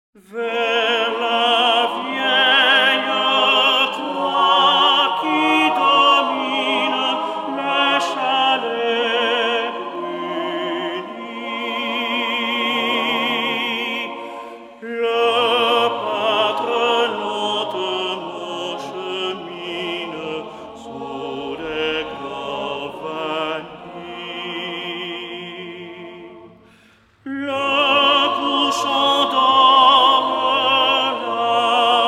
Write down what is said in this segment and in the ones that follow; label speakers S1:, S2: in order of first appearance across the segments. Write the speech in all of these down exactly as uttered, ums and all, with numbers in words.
S1: Vers la vieille croix qui domine les chalets unis, le patriote chemine sous les gravaniers. Le couchant d'or la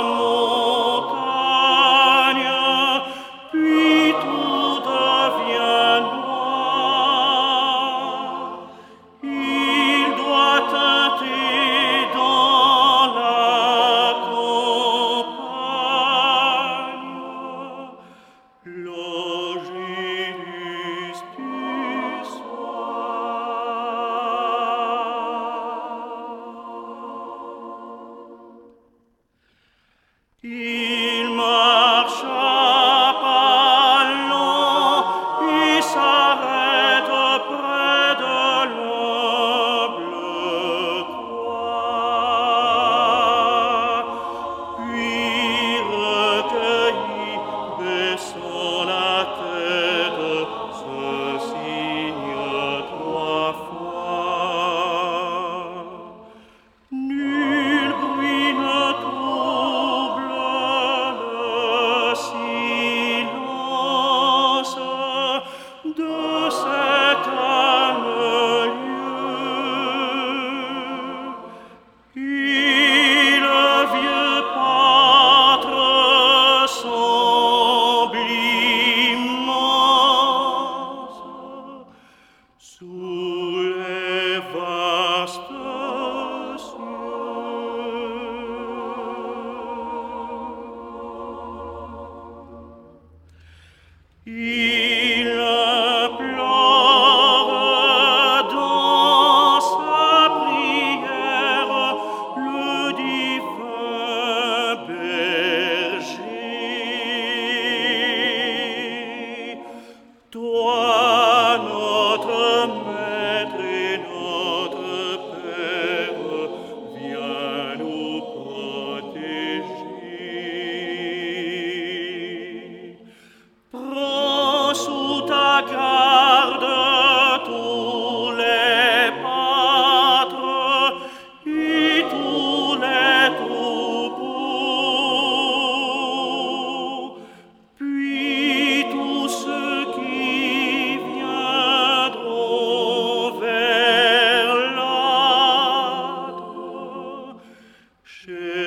S1: montagne, puis tout devient noir. Il doit teinter dans la campagne l'Angélus du Il marcha pas long, il s'arrête près de l'humble croix, puis recueilli, baissant la tête, se signe trois fois. Nul bruit ne trouble le silence de cet calme lieu. Et le vieux pâtre semble immense sous les vastes Il implore dans sa prière le divin berger. Toi, notre Maître et notre Père, viens nous protéger. Prends sous ta garde tous les pâtres et tous les troupeaux, puis tous ceux qui viendront vers l'âtre.